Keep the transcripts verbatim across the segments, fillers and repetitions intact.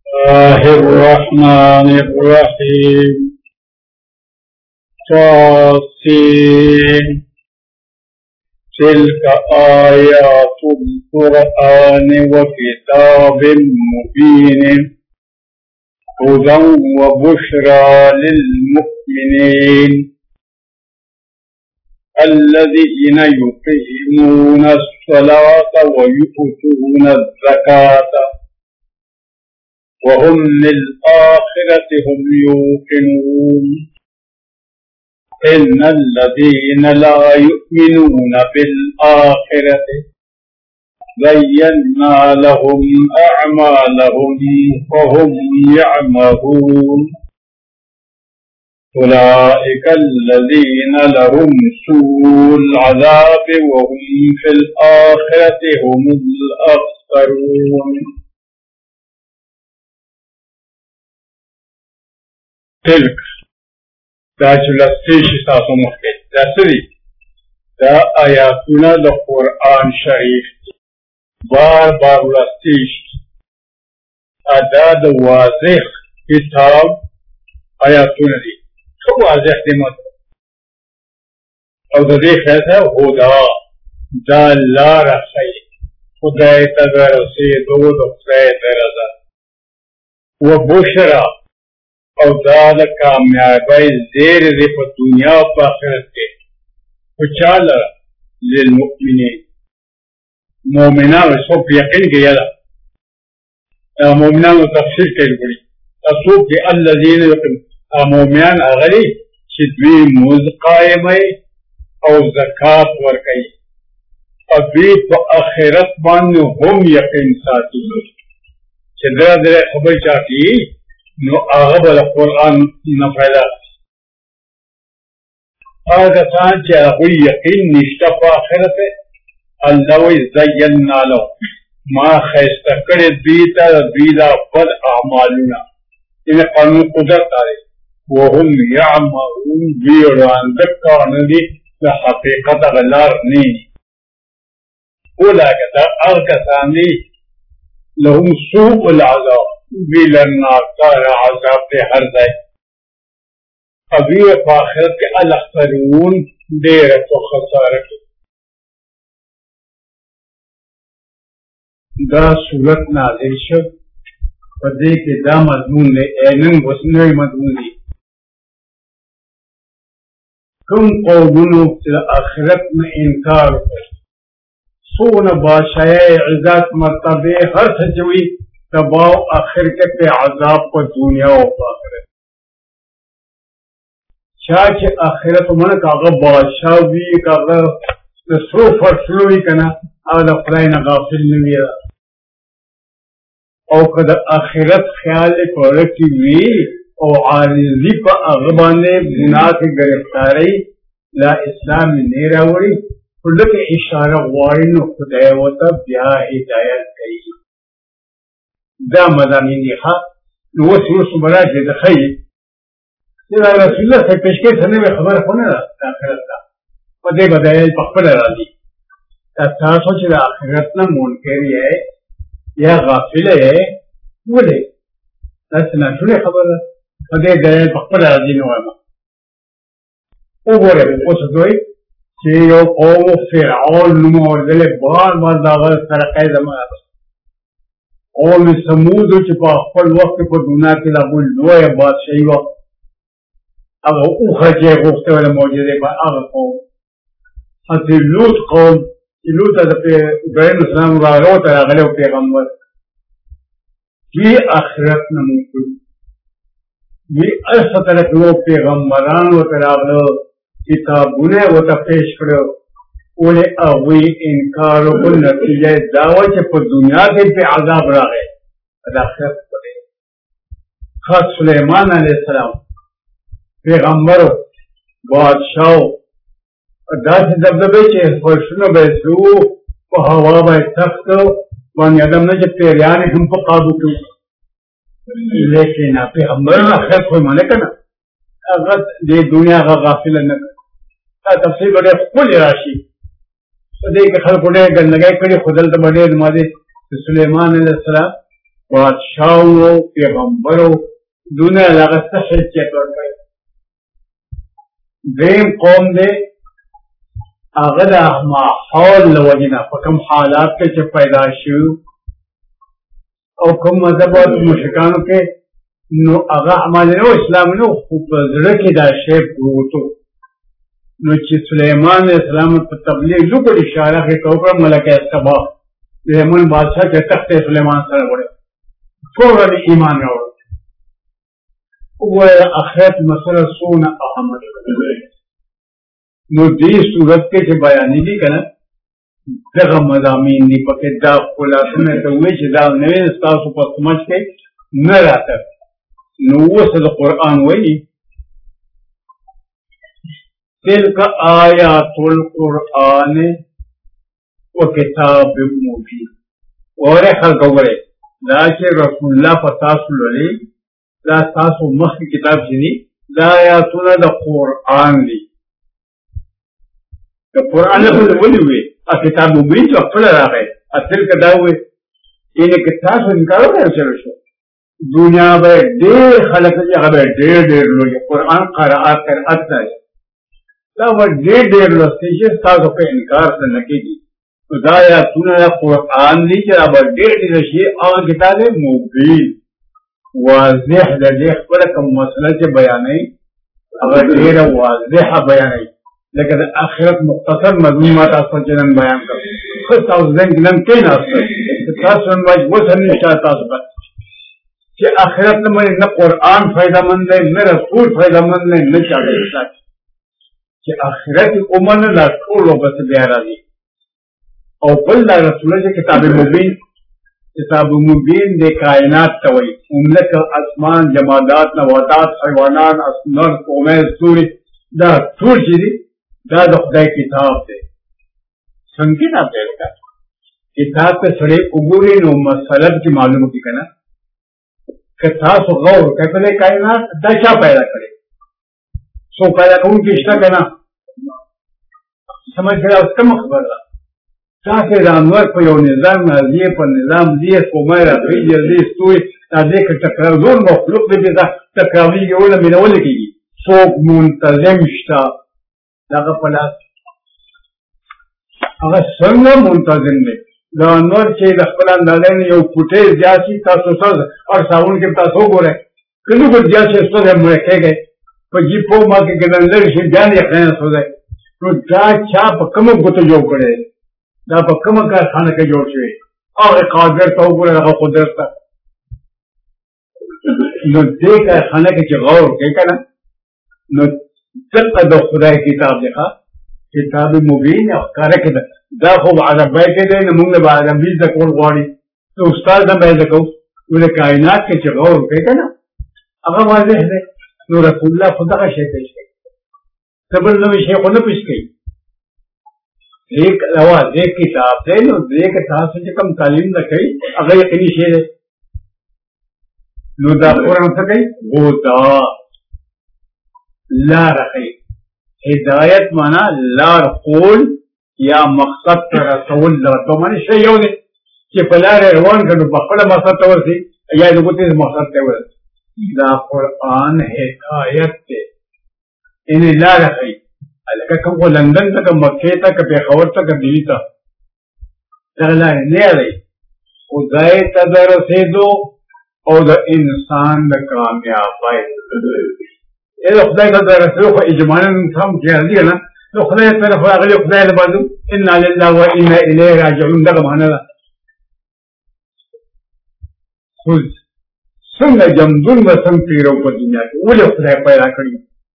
الله الرحمن الرحيم طاسين تلك آيات القرآن وكتاب مبين هدى وبشرى للمؤمنين الذين يقيمون الصلاة ويؤتون الزكاة وهم للآخرة هم يوقنون إن الذين لا يؤمنون بالآخرة زينا لهم أعمالهم وهم يعمهون أولئك الذين لهم سوء العذاب وهم في الآخرة هم الأخسرون. تلك دا چلستیش ساسو مخکې دا سری دا آیاتونه د قرآن شریف بار بار لستیش دا د واضح کتاب آیاتونه دي ښه واضح دي مطلب او د دې خیاطه هدا دا لاره ښیي خدای ته د رسېدو د خدای د رضا و بشرا او دا د کامیابی زیر دی په دنیا او په آخرت کې خو چا لره للمؤمنین مؤمنانو څوک په یقین کې یاده دا مؤمنانو تفسیر کوي ګوري دا څوک دي الذین یقینون مؤمنان هغه دي چې دوی لمونځ قایموي او زکات ورکوي او دوی په آخرت باندې هم یقین ساتي چې دا د خبرې چا کوي نو هغه به د قرآن نه فایده هغه کسان چې هغوی یقین نشته په آخرت الله وایي زینا له ما ښایسته کړې دوی ته دوی دا بد اعمالونه یعنې قانون قدرت دی وهم یعمهون دوی ړانده کاڼه دي د حقیقت هغه لار نه اولئک دا هغه کسان دي لهم سوء العذاب بیلناکار عذاب دے ہر دائی ابھی فاخرت کے الاخسرون دیر تو خسارت دا صورت نازل شد پدے کے دا مضمون لے اینن وسنوی مضمون لی کم قومنو فی آخرت میں انکار کر سون بادشاہ عزت مرتبے ہر سجوی تباؤ آخر کے پہ عذاب کو دنیا و آخرت چاچ آخرت من کاغا بادشاہ بھی کاغا سرو فرسلو بھی کنا آدھا خدای غافل نوی او کدا آخرت خیال پرکی وی او عارضی پا اغبانے گناہ کی گرفتاری لا اسلام نیرہ وری کلک اشارہ وارن خدای وطا بیا ہدایت کئی دا مضامین دی ها نو اوس اوس براجه د خی دا رسول الله څخه پیشکې څنګه خبره خونه ده د آخرت دا په دې بدایي په خپل راځي تاسو چې د آخرت نه منکر یې یا غافل یې ولې تاسو نه ټول خبره په دې بدایي په خپل راځي نو وایم وګوره اوس دوی چې یو قوم فرعون نو ورته بار بار دا سره قاعده ما قوم سمود چې په خپل وخت په دنیا کې لا بول لوی بادشاہي و هغه اوخه چې غوښته ولا موجوده په هغه قوم حتی لوط قوم چې لوط د ابراهیم اسلام راغلو ته راغلی پیغمبر دوی آخرت نه مونږ دوی هر طرف نو پیغمبران ورته راغلو کتابونه ورته پیش کړو اولی اغوی انکار و نتیجہ دعوی چه پر دنیا کے پہ عذاب را گئے ادا خیر پڑے خاص سلیمان علیہ السلام پیغمبر بادشاہ دا سے دبدبے چه فرشنو بیسو و ہوا بائی تخت وانی ادم نے جب پیریانی ہم پا قابو کی لیکن پیغمبر خیر کوئی مانے کنا اگر دی دنیا غافل نکن تفصیل بڑے کل راشی دے کے خلق اڑے گندگائی کری خدل تو بڑے نمازے سلیمان علیہ السلام بادشاہوں پیغمبروں دنیا لگا حیثیت ورکړي. دریم قوم دے هغه د ماحول له وجې نه په کوم حالات کې چې پیدا شو او کوم مذهب او مشرکانو کې نو هغه عمل نو اسلام نو خو په زړه کې دا شی پروت و. نو چې سلیمان علیه السلام په تبلیغ لوکړ اشاره کې کوکړه ملکه سبا د یمن بادشاہ چې تخت سلیمان سره وړي فورا ایمان راوړ. وایي آخرت مسله څونه اهمیت نو دې صورت کې چې بیانې دي که نه دغه مضامین دي پکې دا خلاصونه ته وایي چې دا نوې ستاسو په سمجھ کې نه راته. نو اوس د قرآن وایي تلک آیات القرآن و کتاب مبین. وره خلق وګورئ دا چې رسول الله په تاسو لولي دا تاسو مخکې کتاب چې دي دا آیاتونه د قرآن دي. د قرآن له ولې وي کتاب مبین چې خپل راغی تلک دا وایي یعنې که تاسو انکار وکړئ چلو شو دنیا به ډېر خلک چې هغه به ډېر ډېر لوی قرآن قرائت قرائت نه دا به ډېر ډېر لوستی چې ستاسو په انکار څه نه کېږي. نو دا آیاتونه د قرآن دي چې دا به ډېر ډېر شي هغه کتاب مبین واضح د دې خپله کوم مسله چې بیانوي هغه ډېره واضحه بیانوي. لکه د آخرت مختصر مضمون ما تاسو چې نن بیان کړ ښه تاسو ذهن کې نن کېناستئ تاسو نن باید وسه نشته تاسو به چې آخرت نه باندې نه قرآن فایده مند دی نه رسول فایده مند دی نه چاته چې آخرت ومنه دا ټولو بس بیا راځي. او بل دا رسول چې کتاب مبین کتاب مبین د کائنات ته وایي مملک اسمان جمادات نباتات حیوانات اسنر قومه ستوري دا ټول چې دي دا د خدای کتاب دی. څنګه کتاب دی کتاب ته سړی وګوري نو مسله کې معلومه کړي که نه که تاسو غور کتلې کائنات دا چا پیدا کړي څو پیدا کوونکي شته که نه سمجھ کړه اوس کومه خبره ده تاسې د انور په یو نظام نازیې په نظام دې قومه راخېږي دې ستوري دا دې که ټکراو زور مخلوق دی چې دا ټکراوېږي ونه مینولې کېږي څوک منتظم شته دغه په لاس هغه څنګه منتظم دی د انور چې د خپل اندازې نه یو فوټې زیات شي تاسو سره اور صابون کې تاسو وګورئ که لږ زیات شي ستاسو مړه کېږئ په جیپو ما کې ګڼل لرې شي بیا یې خیانت سوځئ. نو دا چا په کومه ګوته جوړ کړی دا په کومه کارخانه کې جوړ شوی هغه قادر ته وګورئ هغه قدرت ته. نو دې کارخانه کې چې غور وکړئ که نه نو دقه د خدای کتاب دی ښه کتاب مبین او ښکاره کې ده دا خو عربی کې دی نه موږ به عربي زده کول غواړي نو استاد نه به یې زده کوو نو د کائنات کې چې غور وکړئ که نه هغه واضح دی. نو رسول الله خو دغه شی پیش کوي څه بل نوی شی خو نه پیش کوي ایک واضح کتاب دی. نو دې کې تاسو چې کوم تعلیم نه کوي هغه یقیني شی دی. نو دا قرآن څه کوي هدا لار ښیي هدایت معنا لار خول یا مقصد ته رسول لرته معنی شی یو دی چې په لارې روان کړو په خپله مقصد ته ورسي یا د ګوتې مقصد ته ورسي. دا قرآن هدایت دی یعنې لاره ښیي لکه کوم خو لندن ته که مکې ته که پېښور ته که دلي ته دغه لارې نه یادوي خدای ته د رسېدو او د انسان د کامیابۍ ای د خدای ته د رسېدو خو اجمالا هم خیال دي که نه نو خدای طرف راغلي خدای له بازو انا لله و انا الیه راجعون دغه معنا ده. خو څنګه جمدون به څنګه تېرو په دنیا کې ولې خدای پیدا کړي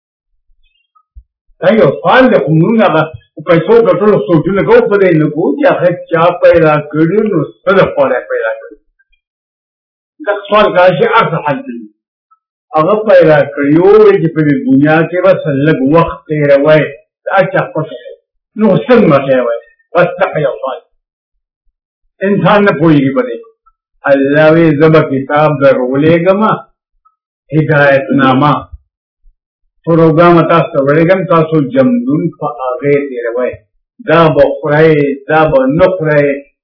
دا یو سوال دی خو مونږ هغه پیسو ګټلو سوچونه کوو په دې نه کوو چې آخر چا پیدا کړي نو څه دپاره یې پیدا کړي دغه سوال کوه چې هر څه حل کوي هغه پیدا کړي وویل چې په دې دنیا کې به څه لږ وخت تېروئ دا چا خوښه نو څنګه تېروئ بس دغه یو سوال انسان نه پوهېږي په دې الله وی زب کتاب در ولېږمه هدایت نامه پروګرام تاسو ولېږم تاسو جمدون په هغې تېروئ دا به خورئ دا به نه خورئ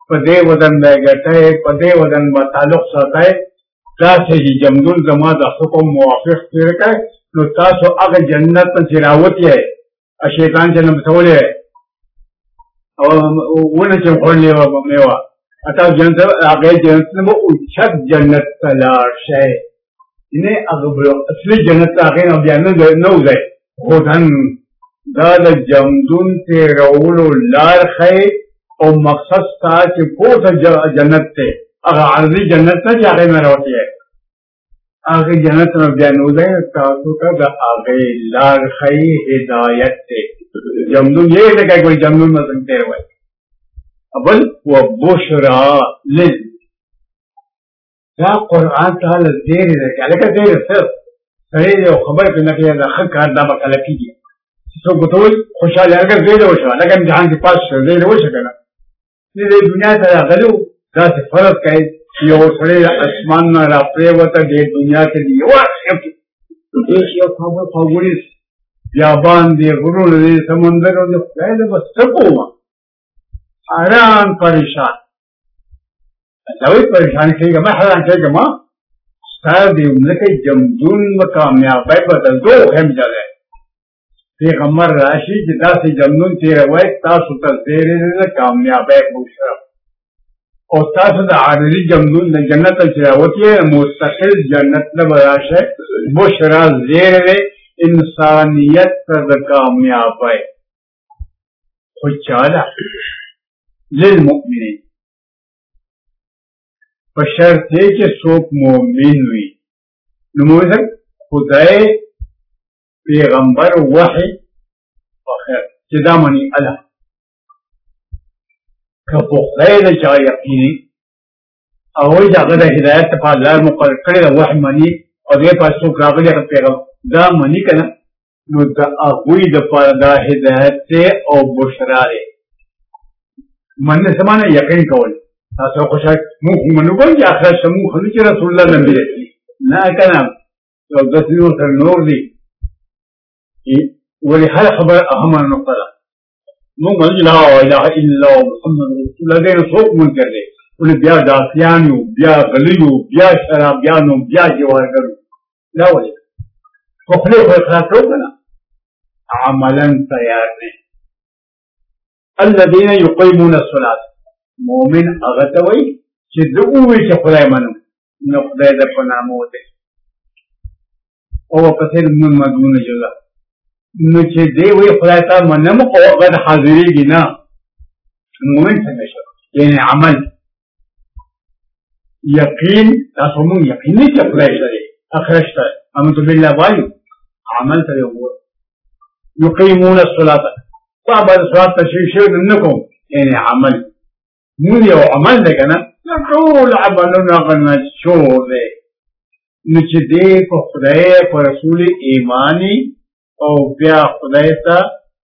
پدے وزن بے گٹے پدے وزن با تعلق ساتھائے تاسے جی جمدون زما دا حکم موافق تیر کر نو تاسو اگر جنت چراوتی ہے شیطان جنم سولے ہے اور ونه چې خورلې وه میوه اتا جنت هغې جنت نه به اوچت جنت ته لاړ شئ یعنې هغه اصلي جنت ته هغې نه بیا نه وځئ خو دن دا د جمدون تېرولو لار ښیي او مقصد ستا چې پورته جنت دی هغه عرضي جنت ته چې هغې نه راوتې هغې جنت نه بیا نه وځئ تاسو ته د هغې لار ښیي هدایت دی جمدون یہ ہے کہ کوئی جمدون میں سنتے ہوئے ابل و بشرا لل دا قرآن تعالی دیر ہے لکہ دیر صرف صحیح ہے خبر کرنا کہ دا خد کار دا بکالا کیجئے سو گتول خوشحال ہے اگر دیر ہو شکا لیکن جہاں کے پاس دیر ہو شکا دیر دنیا تا غلو دا سے فرض کہے یہ سڑے اسمان نہ را پریوتا دیر دنیا کے لیے ایک یو خبر خبریس بیابان دی غرون دی سمندر دی خیلی بس سکو ما حیران پریشان لوی پریشان کہے گا میں حیران کہے گا ما سار دی املکی جمدون و کامیابی بدل دو خیم جلے پیغمبر راشی جدا سی جمدون تیرے وائے تاسو تزدیری دی کامیابی بوشرف اور تاسو دا عادلی جمدون دی جنت چراوتی ہے مستقل جنت نبراش ہے بشرا زیر دی انسانیت پر کامیاب ہے خود چالا للمؤمنین بشرط ہے کہ سوک مومن ہوئی نموذج خدای پیغمبر وحی وخیر جدا منی اللہ کبو خیر جا یقینی اوی جاگہ دا ہدایت پا اللہ مقرر کرے دا وحی منی اور یہ پاس سوک راگلی اگر پیغمبر دا منی کنا نو دا اغوی دا پار دا ہدایت تے او بشرا رے من نے سمانا یقین کول تاسو خوشا موخ منو کول جا آخر شمو خلو چی رسول اللہ نبی رسی نا کنا تو دس نور سر نور دی ولی ہر خبر اہمان نقطہ مو من لا الہ الا محمد رسول اللہ دین سوک من کر دے ولی بیا داسیانیو بیا غلیو بیا شرابیانو بیا جوار کرو لا ولی کفلے کو اخلاق رو کنا عملا تیار نے الذین یقیمون الصلاة مومن اغتوی چی دعوی چی خدای منو نقدے دا پنامو دے او پسر من مدون جزا نو چی دیوی خدای تا منم او اغد حاضری گی نا مومن سنگشو یعنی عمل یقین تاسو من یقینی چی خدای شدے اخرشتا امتو باللہ والی عمل کرے ہوئے یقیمون الصلاة صحابہ الصلاة تشریشیر انکم یعنی عمل مولی او عمل دے کنا نقول عملنا غنہ چھوڑ دے نچ دے کو خدای کو رسول ایمانی او بیا خدای تا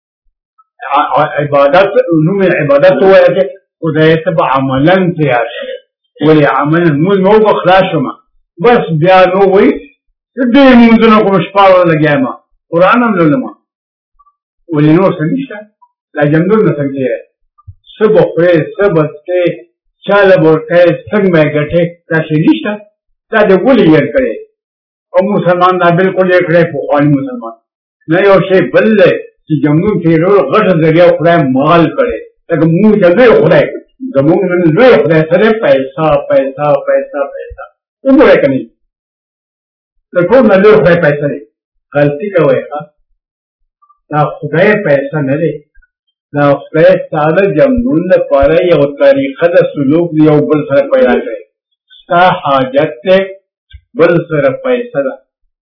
عبادت نوم عبادت ہوا ہے کہ خدای تا با عملن تیار ہے ولی عملن مولی مو بخلاش ما بس بیا نووی دے منزنوں کو مشپاور لگیا ما قرآن ہم لولما ولی نور سنیشتا لا جمدون نسنگی ہے سب اخوے سب استے چال بورکے سنگ میں گٹھے تا شنیشتا تا دے ولی یر کرے اور مسلمان دا بالکل ایک رہے پوخوانی مسلمان نہیں اور شے بلے کہ جمدون تیرو غش ذریعہ خدای مال کرے لیکن منہ جلدے خدای زمون من لوے خدای سرے پیسہ پیسہ پیسہ پیسہ امور ہے کنی لیکن نہ لوگ خدای پیسہ دے غلطی کا ہوئے گا نا خدای پیسہ نہ دے نا خدای تعالی جمنون دا پارا یا طریقہ دا سلوک دیا بل سر پیدا کرے ستا حاجت تے بل سر پیسہ دا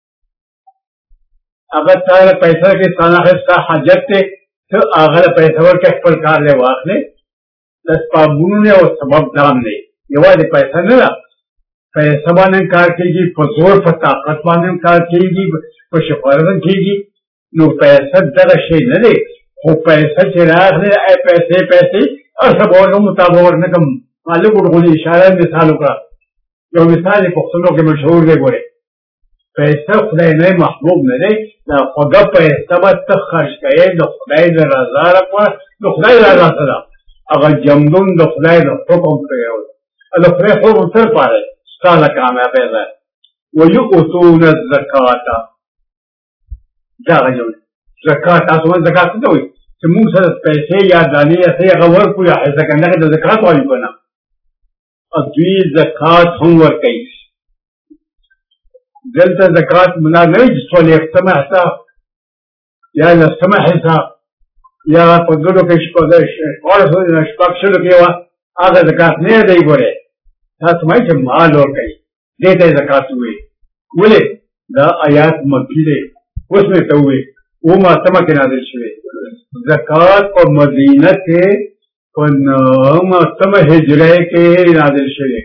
اگر تعالی پیسہ کے سانا ہے ستا حاجت تے تو آغا پیسہ ور کے اکپل کار لے واقع لے دس پابونو نے اور سبب دام لے یہ وادی پیسہ نہ دا پیسہ بانے کار کی گی پزور پر طاقت بانے کار کی گی پر شفارتن کی گی نو پیسہ در شئی نہ دے خو پیسہ چراغ دے اے پیسے پیسے اور سب اور مطابق نکم معلوم اڑگونی اشارہ مثالوں کا جو مثال پختنوں کے مشہور دے گورے پیسہ خدای نے محبوب نہ دے نہ خدا پیسہ بس تک خرچ کرے نہ خدای نے رضا رکھوا نہ خدای رضا صدا اگر جمدون د خدای د حکم پرېږدي د خدای حکم تر پاره ستا له کامیابۍ ده. ویؤتون الزکاة دغه جمله زکات تاسو ونه زکات څه ته وایي چې موږ سره پیسې یا دانې یا څه هغه ورکړو یا حصه کنه د زکات وایو که نه او دوی زکات هم ورکوي. دلته زکات منا نه وي چې ټول یکسمه حصه یا لسمه حصه یا په ګډو کې شپږ شلو کې وه هغه زکات نه دی. ګورې تاسو وایي چې مال ورکوي دې ته یې زکات ووایي. ولې دا آیات مکي دی. اوس مې ته ووایي اوومه اتمه کې نازل شوی زکات په مدینه کې په نهمه اتمه هجرۍ کې نازل شوی.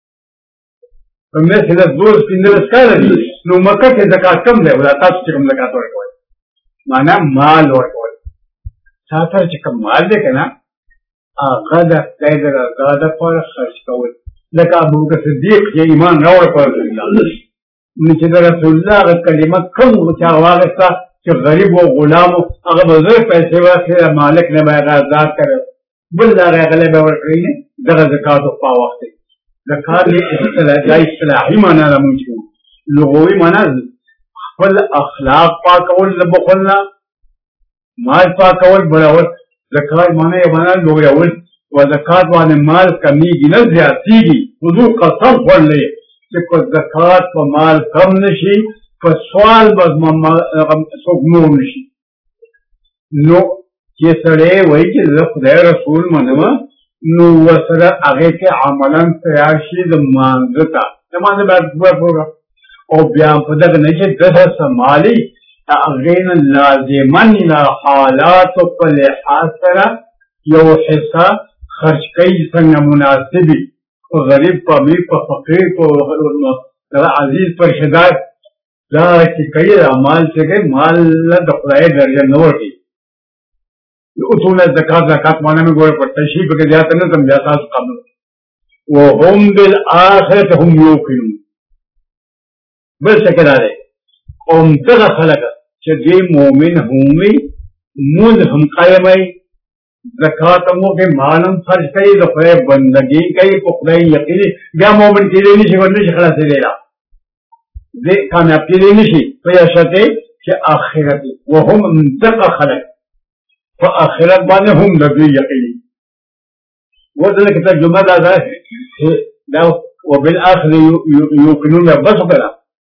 په مثل د دولس پنځلس کاله دي نو مکه کې زکات کم دی. ولا تاسو چې کوم زکات ورکوئ معنا مال ورکول تا سره چې کوم مال دی که نه هغه د خدای د رضا دپاره خرج کول. لکه ابوبکر صدیق چې ایمان راوړه په رسول الله نو چې د رسول الله هغه کلمه کوم چې هغه واخېسته چې غریب و غلام و هغه به زر پیسې واخلې مالک نه به هغه ازاد کړی بل د هغې غلی به ورکړی نه دغه زکات په وخت دی. زکات دا اصطلاحي معنا ده مونږ کوو. لغوي معنا خپل اخلاق پاکول د بخل نه مال پاکول بلول. زکات معنا یې معنا لویول و زکات باندې مال کمیږي نه زیاتېږي. حضور قسم خوړلی چې په زکات په مال کم نشي په سوال به څوک نور نشي. نو چې سړی وایي چې زه خدای رسول منم نو ورسره هغې کې عملا تیار شي د مانځه ته لمانځه باید پوره او بیا په دغه نه چې دغه سمالي هغې نه لازمن له حالاتو په لحاظ سره یو حصه خرج کوي څنګه مناسبي په غریب په امیر په فقیر په عزیز په رشدار دا چې کوي مال چې کوي مال د خدای درجه نه ورکوي. اصول زکات زکات معنا مې ګوره په تشریح پکې زیاته نه کړم بیا تاسو قبل وهم بالآخرة هم یوقنون. بل څه کې دا دی همدغه خلک چې دوی مؤمن هم وي مونځ هم قایموي زکات هم وکړي مال هم خرج کوي د خدای بندګي کوي په خدای یقیني بیا مؤمن کېدی نه شي ورنشي خلاصېدی را دې کامیاب کېدی نه شي په یو شرط چې آخرت وهم همدغه خلک په آخرت باندې هم د دوی یقیني. ودلته کې ترجمه دا ده دا وبالآخر یوقنون بس وکړه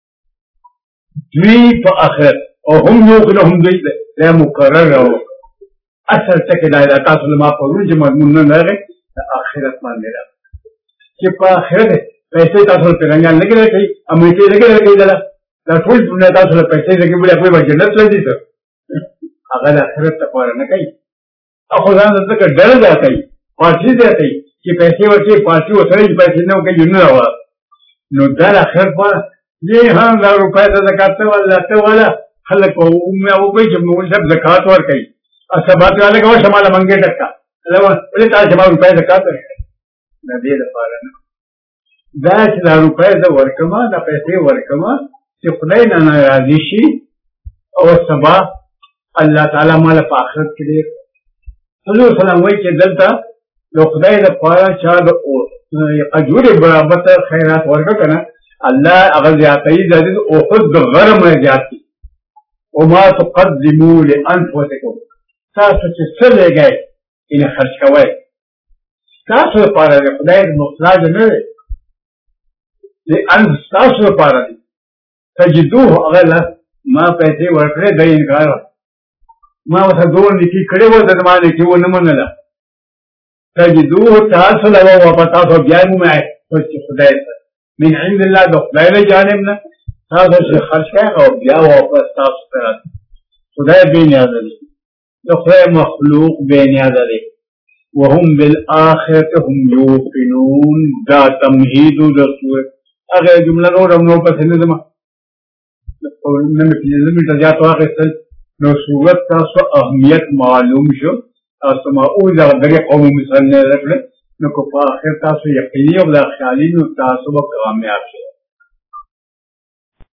دوی په آخرت او هم یوقنون هم دوی دا مقرر او اصل ټکی دا ده تاسو له ما پرون چې مضمون نه راغی د آخرت باندې راغی چې په آخرت پیسې تاسو له پیرنګان نه کېدای کوي امریکې نه کېدای کوي دا دا ټول دنیا تاسو له پیسې لګي بیا کوئی به جنت ته ځي هغه د آخرت لپاره نه کوي او خو ځان ته ډېر ځای کوي پارټي دی کوي چې پیسې ورکړي پارټي ورسره چې پیسې نه ورکوي نه راوړه نو دا د آخرت په دې هم دا روپۍ ته زکات ته والا ته والا خلک مې وکړي چې مول صاحب زکات ورکوي او سبا ته والا کوه شماله منګې ټکا ولې تاسو شمال روپۍ زکات ورکړي د دې لپاره نه دا چې دا روپۍ زه ورکوم دا پیسې ورکوم چې خدای نه ناراضي شي او سبا الله تعالی مال په آخرت کې دی. حضور سلام وایي چې دلته د خدای لپاره چا د اجورې برابر ته خیرات ورکړه که نه الله هغه زیاتوي زیاتوي احد د غرم نه زیات دي. وما تقدموا لانفسکم تاسو چې څه لګئ یعنې خرج کوئ ستاسو لپاره دی خدای محتاج نه دی ستاسو لپاره دی. تجدوه هغه له ما پیسې ورکړې دی انکار ما ورته دور نیکي کړې وه د ما نیکي ونه منله تجدوه تاسو له واپس تاسو بیا یې ومایئ چې خدای ته من عند الله د خدای له جانب نه تاسو چې خرج کوئ او بیا واپس تاسو ته راځي. خدای بې نیازه دی د خدای مخلوق بې نیازه دی. وهم بالآخرة هم یوقنون دا تمهید د سورت هغه جمله نور هم نور پسې نه ځمه نه مې پنځه منټه زیات واخیستل نو صورت تاسو اهمیت معلوم شو تاسو ما او دا دغه قوم مثال نه راکړه نو کو په اخر تاسو یقیني او دا خیالي نو تاسو به کامیاب شئ.